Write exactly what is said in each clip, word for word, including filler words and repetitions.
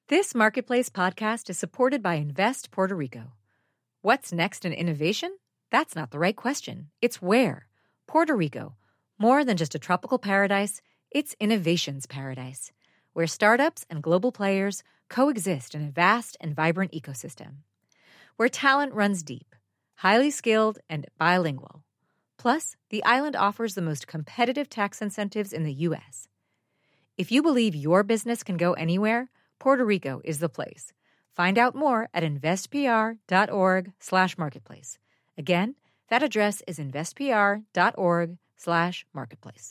This Marketplace podcast is supported by Invest Puerto Rico. What's next in innovation? That's not the right question. It's where. Puerto Rico. More than just a tropical paradise, it's innovation's paradise, where startups and global players coexist in a vast and vibrant ecosystem. Where talent runs deep, highly skilled, and bilingual. Plus, the island offers the most competitive tax incentives in the U S. If you believe your business can go anywhere, Puerto Rico is the place. Find out more at investpr.org slash marketplace. Again, that address is investpr.org slash marketplace.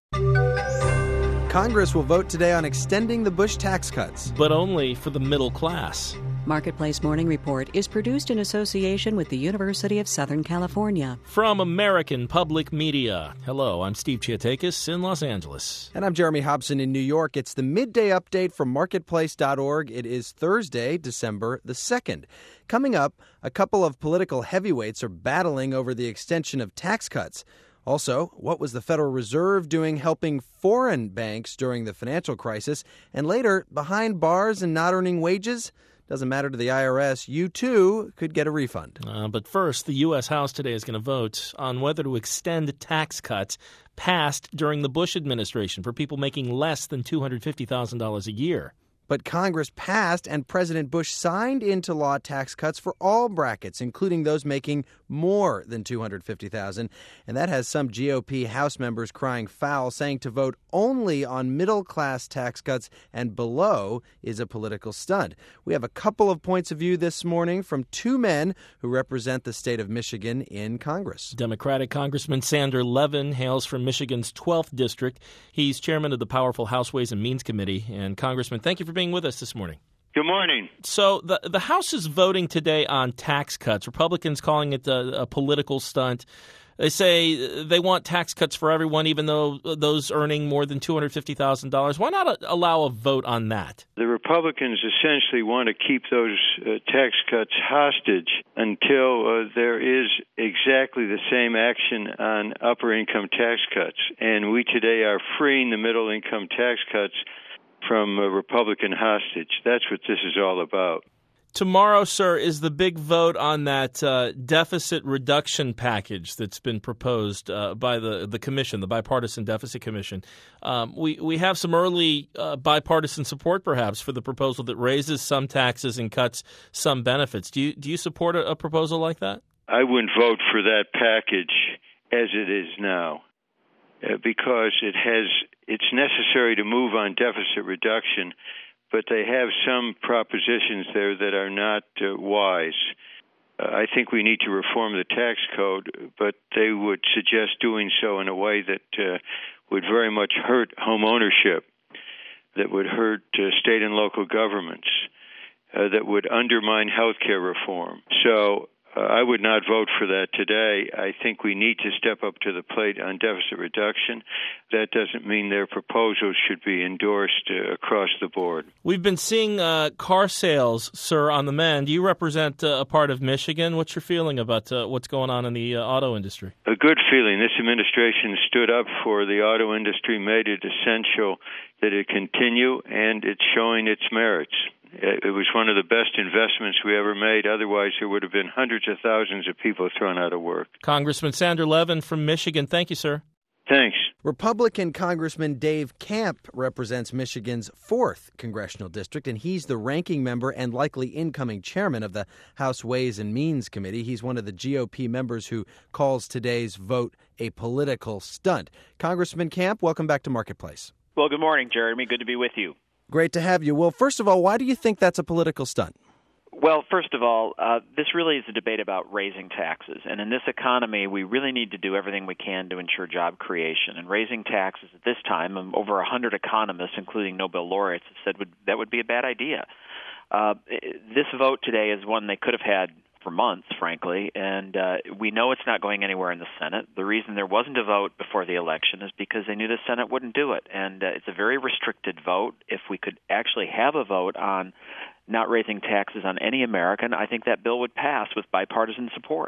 Congress will vote today on extending the Bush tax cuts. But only for the middle class. Marketplace Morning Report is produced in association with the University of Southern California. From American Public Media. Hello, I'm Steve Chiatakis in Los Angeles. And I'm Jeremy Hobson in New York. It's the midday update from marketplace dot org. It is Thursday, December the second. Coming up, a couple of political heavyweights are battling over the extension of tax cuts. Also, what was the Federal Reserve doing helping foreign banks during the financial crisis? And later, behind bars and not earning wages? Doesn't matter to the I R S. You, too, could get a refund. Uh, but first, the U S. House today is going to vote on whether to extend tax cuts passed during the Bush administration for people making less than two hundred fifty thousand dollars a year. But Congress passed and President Bush signed into law tax cuts for all brackets, including those making more than two hundred fifty thousand dollars. And that has some G O P House members crying foul, saying to vote only on middle-class tax cuts and below is a political stunt. We have a couple of points of view this morning from two men who represent the state of Michigan in Congress. Democratic Congressman Sander Levin hails from Michigan's twelfth District. He's chairman of the powerful House Ways and Means Committee. And Congressman, thank you for being with us this morning. Good morning. So the the House is voting today on tax cuts. Republicans calling it a, a political stunt. They say they want tax cuts for everyone, even though those earning more than two hundred fifty thousand dollars. Why not allow a vote on that? The Republicans essentially want to keep those uh, tax cuts hostage until uh, there is exactly the same action on upper income tax cuts. And we today are freeing the middle income tax cuts from a Republican hostage. That's what this is all about. Tomorrow, sir, is the big vote on that uh, deficit reduction package that's been proposed uh, by the, the commission, the Bipartisan Deficit Commission. Um, we, we have some early uh, bipartisan support, perhaps, for the proposal that raises some taxes and cuts some benefits. Do you, do you support a, a proposal like that? I wouldn't vote for that package as it is now uh, because it has it's necessary to move on deficit reduction, but they have some propositions there that are not uh, wise. Uh, I think we need to reform the tax code, but they would suggest doing so in a way that uh, would very much hurt home ownership, that would hurt uh, state and local governments, uh, that would undermine health care reform. So uh, I would not vote for that today. I think we need to step up to the plate on deficit reduction. That doesn't mean their proposals should be endorsed uh, across the board. We've been seeing uh, car sales, sir, on the mend. You represent uh, a part of Michigan. What's your feeling about uh, what's going on in the uh, auto industry? A good feeling. This administration stood up for the auto industry, made it essential that it continue, and it's showing its merits. It was one of the best investments we ever made. Otherwise, there would have been hundreds of thousands of people thrown out of work. Congressman Sander Levin from Michigan. Thank you, sir. Thanks. Republican Congressman Dave Camp represents Michigan's fourth congressional district, and he's the ranking member and likely incoming chairman of the House Ways and Means Committee. He's one of the G O P members who calls today's vote a political stunt. Congressman Camp, welcome back to Marketplace. Well, good morning, Jeremy. Good to be with you. Great to have you. Well, first of all, why do you think that's a political stunt? Well, first of all, uh, this really is a debate about raising taxes. And in this economy, we really need to do everything we can to ensure job creation. And raising taxes at this time, um, over one hundred economists, including Nobel laureates, have said would, that would be a bad idea. Uh, this vote today is one they could have had for months, frankly, and uh, we know it's not going anywhere in the Senate. The reason there wasn't a vote before the election is because they knew the Senate wouldn't do it, and uh, it's a very restricted vote. If we could actually have a vote on not raising taxes on any American, I think that bill would pass with bipartisan support.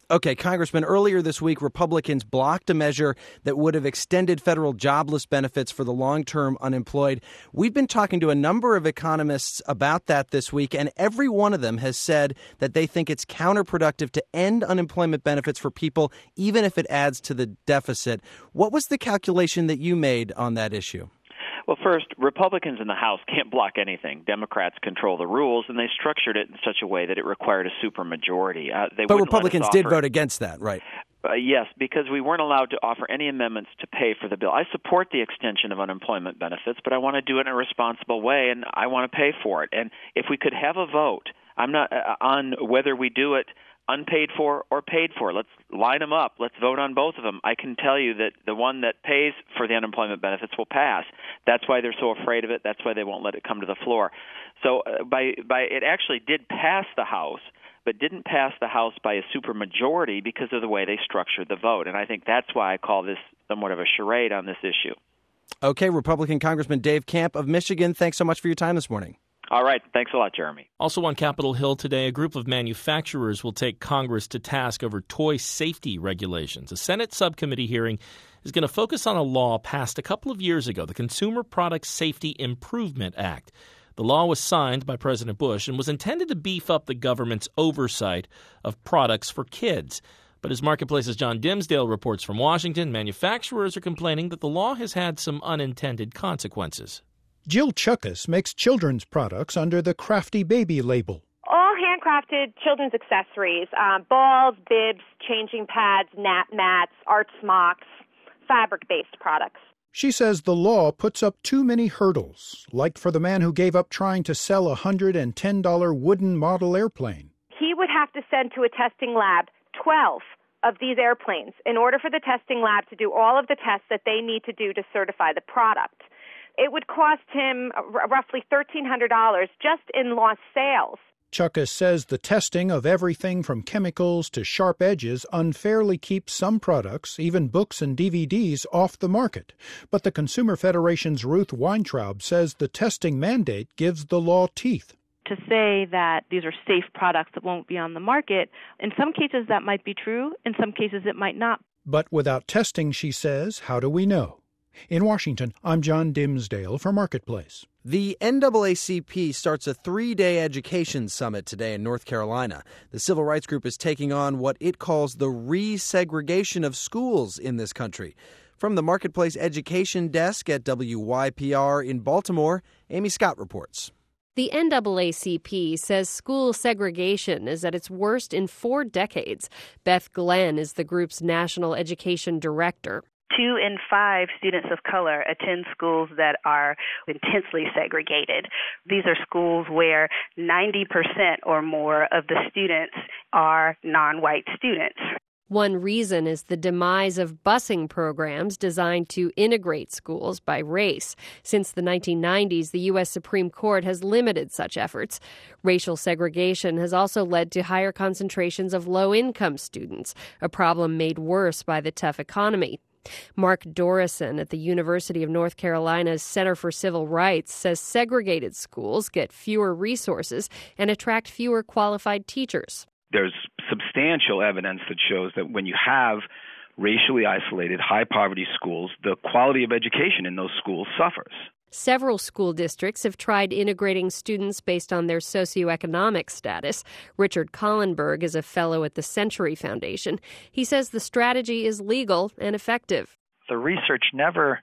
Okay, Congressman, earlier this week, Republicans blocked a measure that would have extended federal jobless benefits for the long-term unemployed. We've been talking to a number of economists about that this week, and every one of them has said that they think it's counterproductive to end unemployment benefits for people, even if it adds to the deficit. What was the calculation that you made on that issue? Well, first, Republicans in the House can't block anything. Democrats control the rules, and they structured it in such a way that it required a supermajority. Uh, they but Republicans did offer, vote against that, right? Uh, yes, because we weren't allowed to offer any amendments to pay for the bill. I support the extension of unemployment benefits, but I want to do it in a responsible way, and I want to pay for it. And if we could have a vote, I'm not uh, on whether we do it unpaid for or paid for. Let's line them up. Let's vote on both of them. I can tell you that the one that pays for the unemployment benefits will pass. That's why they're so afraid of it. That's why they won't let it come to the floor. So uh, by by it actually did pass the House, but didn't pass the House by a supermajority because of the way they structured the vote. And I think that's why I call this somewhat of a charade on this issue. Okay, Republican Congressman Dave Camp of Michigan, thanks so much for your time this morning. All right. Thanks a lot, Jeremy. Also on Capitol Hill today, a group of manufacturers will take Congress to task over toy safety regulations. A Senate subcommittee hearing is going to focus on a law passed a couple of years ago, the Consumer Product Safety Improvement Act. The law was signed by President Bush and was intended to beef up the government's oversight of products for kids. But as Marketplace's John Dimsdale reports from Washington, manufacturers are complaining that the law has had some unintended consequences. Jill Chuckus makes children's products under the Crafty Baby label. All handcrafted children's accessories, um, balls, bibs, changing pads, nap mats, art smocks, fabric-based products. She says the law puts up too many hurdles, like for the man who gave up trying to sell a one hundred ten dollars wooden model airplane. He would have to send to a testing lab twelve of these airplanes in order for the testing lab to do all of the tests that they need to do to certify the product. It would cost him roughly thirteen hundred dollars just in lost sales. Chuckus says the testing of everything from chemicals to sharp edges unfairly keeps some products, even books and D V Ds, off the market. But the Consumer Federation's Ruth Weintraub says the testing mandate gives the law teeth. To say that these are safe products that won't be on the market, in some cases that might be true, in some cases it might not. But without testing, she says, how do we know? In Washington, I'm John Dimsdale for Marketplace. The N double A C P starts a three-day education summit today in North Carolina. The civil rights group is taking on what it calls the resegregation of schools in this country. From the Marketplace Education Desk at W Y P R in Baltimore, Amy Scott reports. The N double A C P says school segregation is at its worst in four decades. Beth Glenn is the group's national education director. Two in five students of color attend schools that are intensely segregated. These are schools where ninety percent or more of the students are non-white students. One reason is the demise of busing programs designed to integrate schools by race. Since the nineteen nineties, the U S Supreme Court has limited such efforts. Racial segregation has also led to higher concentrations of low-income students, a problem made worse by the tough economy. Mark Dorison at the University of North Carolina's Center for Civil Rights says segregated schools get fewer resources and attract fewer qualified teachers. There's substantial evidence that shows that when you have racially isolated, high-poverty schools, the quality of education in those schools suffers. Several school districts have tried integrating students based on their socioeconomic status. Richard Collenberg is a fellow at the Century Foundation. He says the strategy is legal and effective. The research never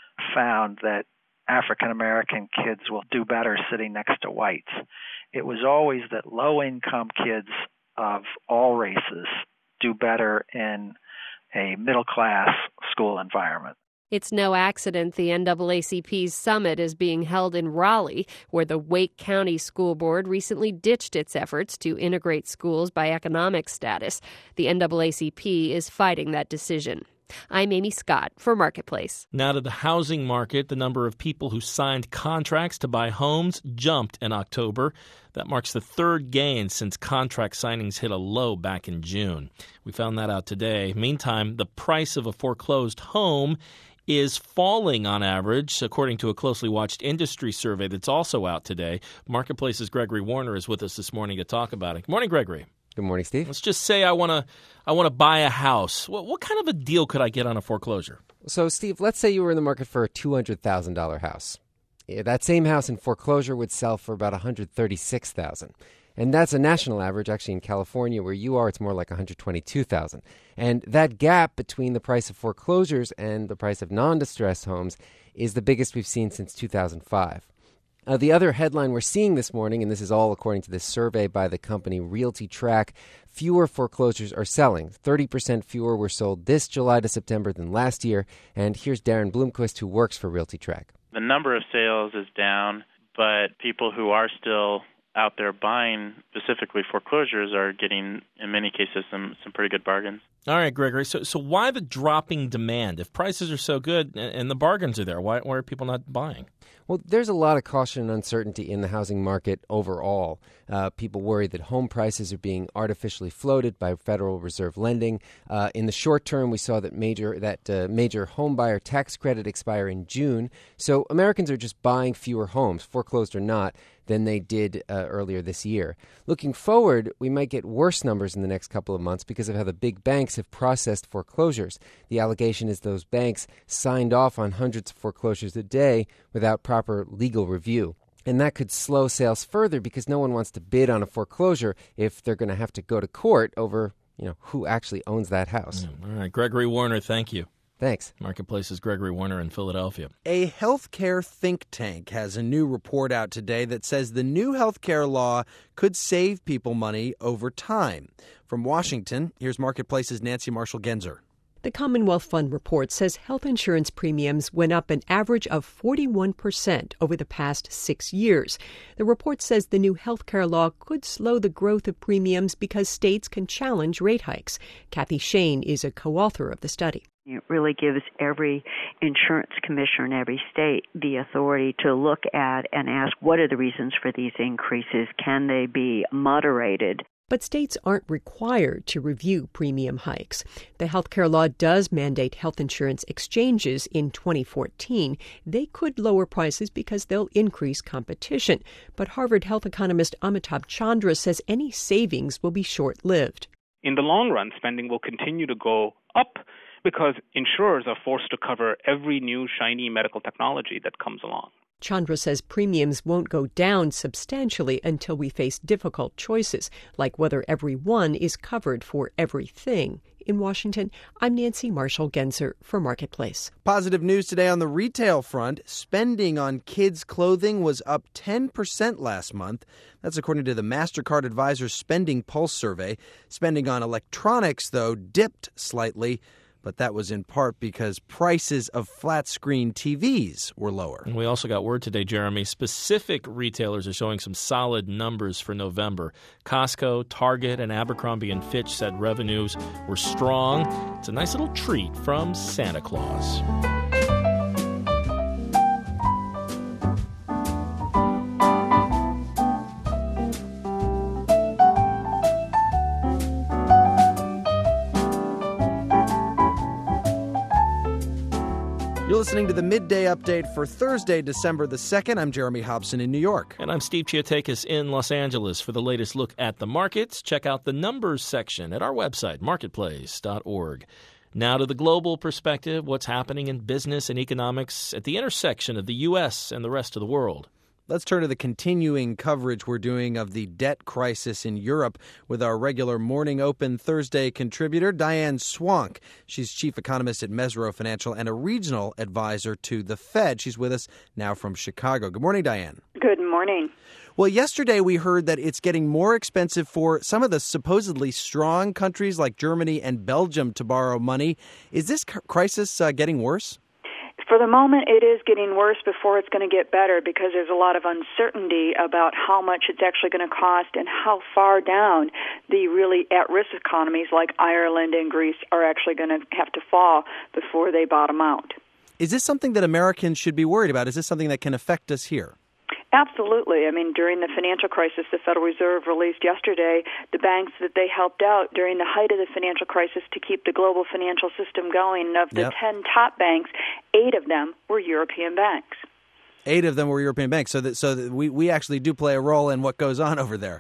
found that African-American kids will do better sitting next to whites. It was always that low-income kids of all races do better in a middle-class school environment. It's no accident the N double A C P's summit is being held in Raleigh, where the Wake County School Board recently ditched its efforts to integrate schools by economic status. The N double A C P is fighting that decision. I'm Amy Scott for Marketplace. Now to the housing market. The number of people who signed contracts to buy homes jumped in October. That marks the third gain since contract signings hit a low back in June. We found that out today. Meantime, the price of a foreclosed home is falling on average, according to a closely watched industry survey that's also out today. Marketplace's Gregory Warner is with us this morning to talk about it. Good morning, Gregory. Good morning, Steve. Let's just say I want to I want to buy a house. What, what kind of a deal could I get on a foreclosure? So, Steve, let's say you were in the market for a two hundred thousand dollars house. That same house in foreclosure would sell for about one hundred thirty-six thousand dollars. And that's a national average. Actually, in California, where you are, it's more like one hundred twenty-two thousand dollars. And that gap between the price of foreclosures and the price of non-distressed homes is the biggest we've seen since two thousand five. Uh, the other headline we're seeing this morning, and this is all according to this survey by the company RealtyTrack, fewer foreclosures are selling. thirty percent fewer were sold this July to September than last year. And here's Darren Bloomquist, who works for RealtyTrack. The number of sales is down, but people who are still out there buying specifically foreclosures are getting, in many cases, some, some pretty good bargains. All right, Gregory. So so why the dropping demand? If prices are so good and, and the bargains are there, why, why are people not buying? Well, there's a lot of caution and uncertainty in the housing market overall. Uh, people worry that home prices are being artificially floated by Federal Reserve lending. Uh, in the short term, we saw that major that uh, major home buyer tax credit expire in June. So Americans are just buying fewer homes, foreclosed or not, than they did uh, earlier this year. Looking forward, we might get worse numbers in the next couple of months because of how the big banks have processed foreclosures. The allegation is those banks signed off on hundreds of foreclosures a day without proper legal review. And that could slow sales further because no one wants to bid on a foreclosure if they're going to have to go to court over, you know, who actually owns that house. Mm, all right, Gregory Warner, thank you. Thanks. Marketplace's Gregory Warner in Philadelphia. A healthcare think tank has a new report out today that says the new healthcare law could save people money over time. From Washington, here's Marketplace's Nancy Marshall-Genzer. The Commonwealth Fund report says health insurance premiums went up an average of forty-one percent over the past six years. The report says the new health care law could slow the growth of premiums because states can challenge rate hikes. Kathy Shane is a co-author of the study. It really gives every insurance commissioner in every state the authority to look at and ask what are the reasons for these increases? Can they be moderated? But states aren't required to review premium hikes. The healthcare law does mandate health insurance exchanges in twenty fourteen. They could lower prices because they'll increase competition. But Harvard health economist Amitabh Chandra says any savings will be short-lived. In the long run, spending will continue to go up because insurers are forced to cover every new shiny medical technology that comes along. Chandra says premiums won't go down substantially until we face difficult choices, like whether everyone is covered for everything. In Washington, I'm Nancy Marshall-Genzer for Marketplace. Positive news today on the retail front. Spending on kids' clothing was up ten percent last month. That's according to the MasterCard Advisor's Spending Pulse survey. Spending on electronics, though, dipped slightly. But that was in part because prices of flat-screen T Vs were lower. And we also got word today, Jeremy, specific retailers are showing some solid numbers for November. Costco, Target, and Abercrombie and Fitch said revenues were strong. It's a nice little treat from Santa Claus. You're listening to the Midday Update for Thursday, December the second. I'm Jeremy Hobson in New York. And I'm Steve Chiotakis in Los Angeles. For the latest look at the markets, check out the numbers section at our website, marketplace dot org. Now to the global perspective, what's happening in business and economics at the intersection of the U S and the rest of the world. Let's turn to the continuing coverage we're doing of the debt crisis in Europe with our regular Morning Open Thursday contributor, Diane Swank. She's chief economist at Mesirow Financial and a regional advisor to the Fed. She's with us now from Chicago. Good morning, Diane. Good morning. Well, yesterday we heard that it's getting more expensive for some of the supposedly strong countries like Germany and Belgium to borrow money. Is this crisis uh, getting worse? For the moment, it is getting worse before it's going to get better because there's a lot of uncertainty about how much it's actually going to cost and how far down the really at-risk economies like Ireland and Greece are actually going to have to fall before they bottom out. Is this something that Americans should be worried about? Is this something that can affect us here? Absolutely. I mean, during the financial crisis, the Federal Reserve released yesterday the banks that they helped out during the height of the financial crisis to keep the global financial system going. And of the yep. ten top banks, eight of them were European banks. Eight of them were European banks. So that so that we, we actually do play a role in what goes on over there.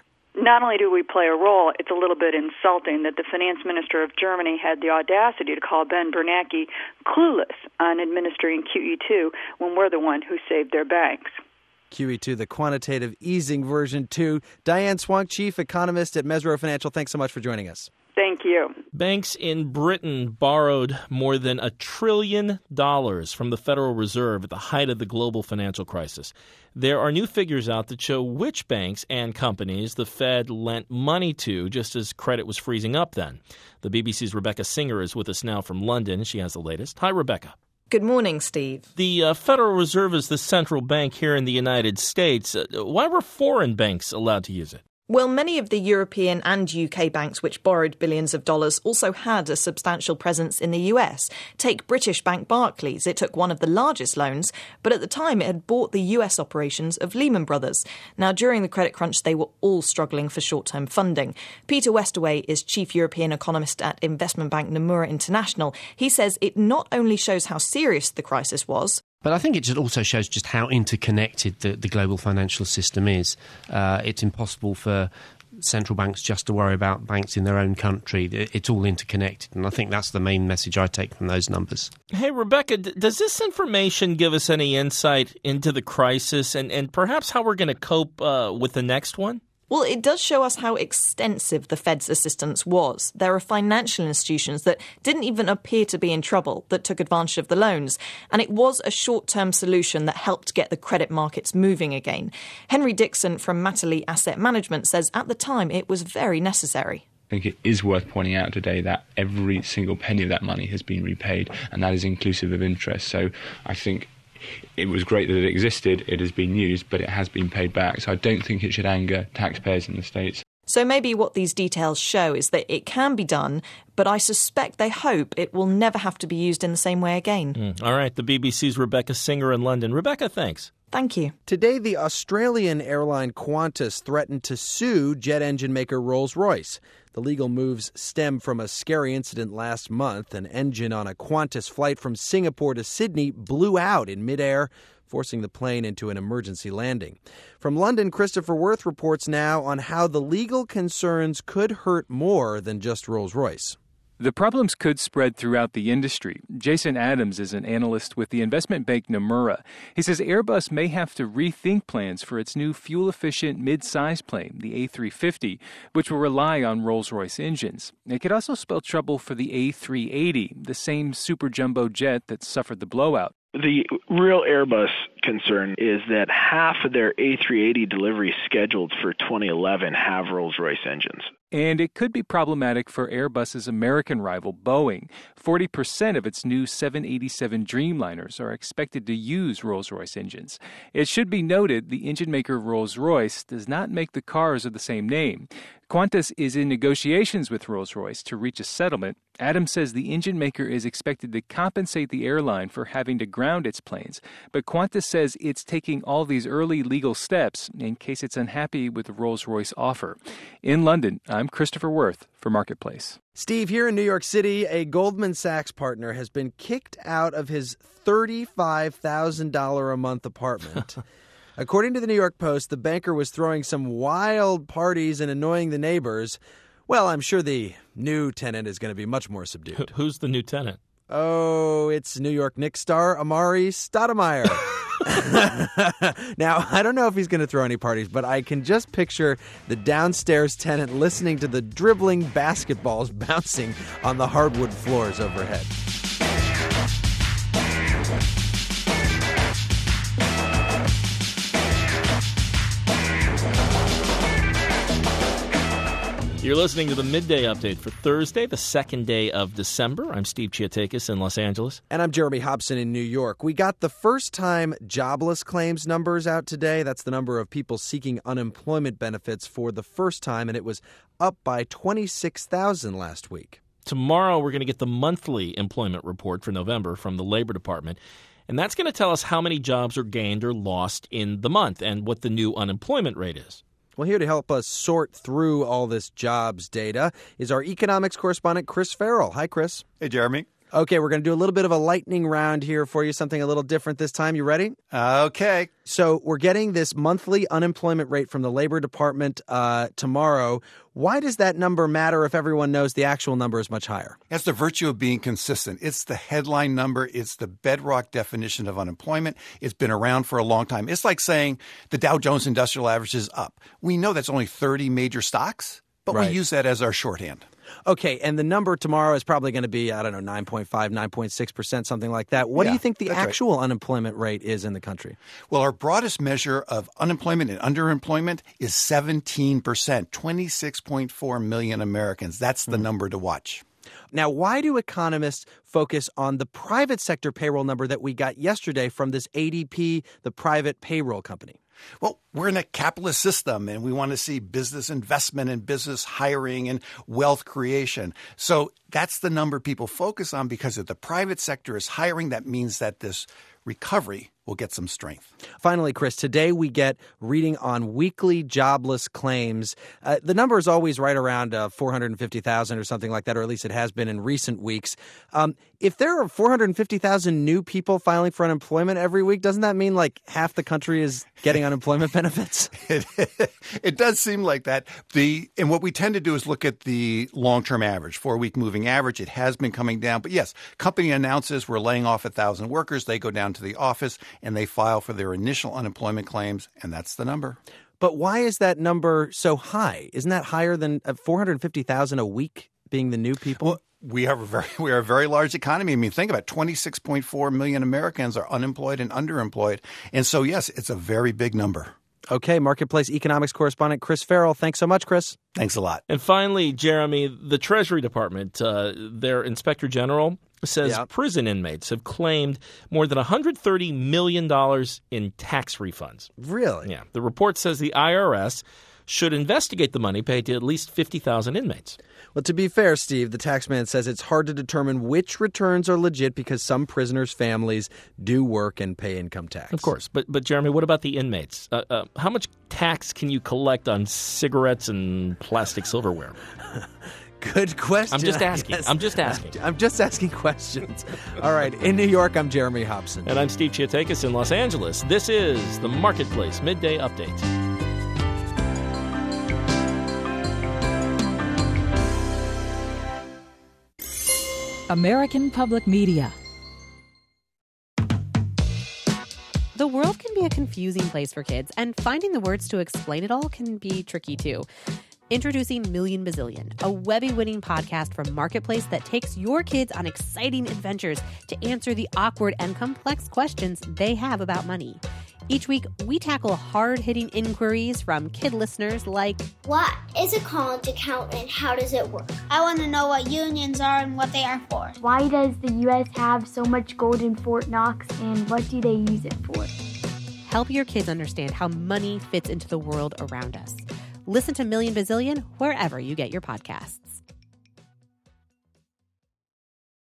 not only do we play a role, it's a little bit insulting that the finance minister of Germany had the audacity to call Ben Bernanke clueless on administering Q E two when we're the one who saved their banks. Q E two, the quantitative easing version two. Diane Swonk, chief economist at Mesirow Financial, thanks so much for joining us. Thank you. Banks in Britain borrowed more than a trillion dollars from the Federal Reserve at the height of the global financial crisis. There are new figures out that show which banks and companies the Fed lent money to just as credit was freezing up then. The B B C's Rebecca Singer is with us now from London. She has the latest. Hi, Rebecca. Good morning, Steve. The uh, Federal Reserve is the central bank here in the United States. Uh, why were foreign banks allowed to use it? Well, many of the European and U K banks which borrowed billions of dollars also had a substantial presence in the U S. Take British bank Barclays. It took one of the largest loans, but at the time it had bought the U S operations of Lehman Brothers. Now, during the credit crunch, they were all struggling for short-term funding. Peter Westaway is chief European economist at investment bank Nomura International. He says it not only shows how serious the crisis was, but I think it also shows just how interconnected the, the global financial system is. Uh, it's impossible for central banks just to worry about banks in their own country. It's all interconnected, and I think that's the main message I take from those numbers. Hey, Rebecca, d- does this information give us any insight into the crisis and, and perhaps how we're going to cope uh, with the next one? Well, it does show us how extensive the Fed's assistance was. There are financial institutions that didn't even appear to be in trouble that took advantage of the loans. And it was a short-term solution that helped get the credit markets moving again. Henry Dixon from Matterley Asset Management says at the time it was very necessary. I think it is worth pointing out today that every single penny of that money has been repaid, and that is inclusive of interest. So I think it was great that it existed, it has been used, but it has been paid back. So I don't think it should anger taxpayers in the States. So maybe what these details show is that it can be done, but I suspect they hope it will never have to be used in the same way again. Mm. All right, the B B C's Rebecca Singer in London. Rebecca, thanks. Thank you. Today, the Australian airline Qantas threatened to sue jet engine maker Rolls-Royce. The legal moves stem from a scary incident last month. An engine on a Qantas flight from Singapore to Sydney blew out in midair, forcing the plane into an emergency landing. From London, Christopher Worth reports now on how the legal concerns could hurt more than just Rolls-Royce. The problems could spread throughout the industry. Jason Adams is an analyst with the investment bank Nomura. He says Airbus may have to rethink plans for its new fuel-efficient mid-size plane, the A three fifty, which will rely on Rolls-Royce engines. It could also spell trouble for the A three eighty, the same super jumbo jet that suffered the blowout. The real Airbus concern is that half of their A three eighty deliveries scheduled for twenty eleven have Rolls-Royce engines. And it could be problematic for Airbus's American rival, Boeing. forty percent of its new seven eighty-seven Dreamliners are expected to use Rolls-Royce engines. It should be noted the engine maker Rolls-Royce does not make the cars of the same name. Qantas is in negotiations with Rolls-Royce to reach a settlement. Adams says the engine maker is expected to compensate the airline for having to ground its planes, but Qantas says it's taking all these early legal steps in case it's unhappy with the Rolls-Royce offer. In London, I'm Christopher Worth for Marketplace. Steve, here in New York City, a Goldman Sachs partner has been kicked out of his thirty-five thousand dollars a month apartment. According to the New York Post, the banker was throwing some wild parties and annoying the neighbors. Well, I'm sure the new tenant is going to be much more subdued. Who's the new tenant? Oh, it's New York Knicks star Amari Stoudemire. Now, I don't know if he's going to throw any parties, but I can just picture the downstairs tenant listening to the dribbling basketballs bouncing on the hardwood floors overhead. You're listening to the Midday Update for Thursday, the second day of December. I'm Steve Chiatakis in Los Angeles. And I'm Jeremy Hobson in New York. We got the first-time jobless claims numbers out today. That's the number of people seeking unemployment benefits for the first time, and it was up by twenty-six thousand last week. Tomorrow, we're going to get the monthly employment report for November from the Labor Department. And that's going to tell us how many jobs are gained or lost in the month and what the new unemployment rate is. Well, here to help us sort through all this jobs data is our economics correspondent, Chris Farrell. Hi, Chris. Hey, Jeremy. Okay, we're going to do a little bit of a lightning round here for you, something a little different this time. You ready? Uh, okay. So we're getting this monthly unemployment rate from the Labor Department uh, tomorrow. Why does that number matter if everyone knows the actual number is much higher? That's the virtue of being consistent. It's the headline number. It's the bedrock definition of unemployment. It's been around for a long time. It's like saying the Dow Jones Industrial Average is up. We know that's only thirty major stocks, but Right. we use that as our shorthand. Okay, and the number tomorrow is probably going to be, I don't know, nine point five, nine point six percent, something like that. What Yeah, do you think the that's right. actual unemployment rate is in the country? Well, our broadest measure of unemployment and underemployment is seventeen percent, twenty-six point four million Americans. That's the number to watch. Now, why do economists focus on the private sector payroll number that we got yesterday from this A D P, the private payroll company? Well, we're in a capitalist system, and we want to see business investment and business hiring and wealth creation. So that's the number people focus on, because if the private sector is hiring, that means that this recovery will get some strength. Finally, Chris, today we get reading on weekly jobless claims. Uh, the number is always right around uh, four hundred fifty thousand or something like that, or at least it has been in recent weeks. Um, if there are four hundred fifty thousand new people filing for unemployment every week, doesn't that mean like half the country is getting unemployment benefits? It, it does seem like that. The and what we tend to do is look at the long-term average, four-week moving average. It has been coming down. But yes, company announces we're laying off one thousand workers. They go down to the office and they file for their initial unemployment claims, and that's the number. But why is that number so high? Isn't that higher than uh, four hundred fifty thousand a week being the new people? Well, we have a very we are a very large economy. I mean, think about it. twenty-six point four million Americans are unemployed and underemployed. And so, yes, it's a very big number. Okay, Marketplace economics correspondent Chris Farrell. Thanks so much, Chris. Thanks a lot. And finally, Jeremy, the Treasury Department, uh, their Inspector General says Yeah. prison inmates have claimed more than one hundred thirty million dollars in tax refunds. Really? Yeah. The report says the I R S should investigate the money paid to at least fifty thousand inmates. Well, to be fair, Steve, the taxman says it's hard to determine which returns are legit because some prisoners' families do work and pay income tax. Of course. But, but Jeremy, what about the inmates? Uh, uh, how much tax can you collect on cigarettes and plastic silverware? Good question. I'm just I asking. guess. I'm just asking. I'm just asking questions. All right. In New York, I'm Jeremy Hobson. And I'm Steve Chiatakis in Los Angeles. This is the Marketplace Midday Update. American Public Media. The world can be a confusing place for kids, and finding the words to explain it all can be tricky too. Introducing Million Bazillion, a Webby-winning podcast from Marketplace that takes your kids on exciting adventures to answer the awkward and complex questions they have about money. Each week, we tackle hard-hitting inquiries from kid listeners like, what is a college account and how does it work? I want to know what unions are and what they are for. Why does the U S have so much gold in Fort Knox and what do they use it for? Help your kids understand how money fits into the world around us. Listen to Million Bazillion wherever you get your podcasts.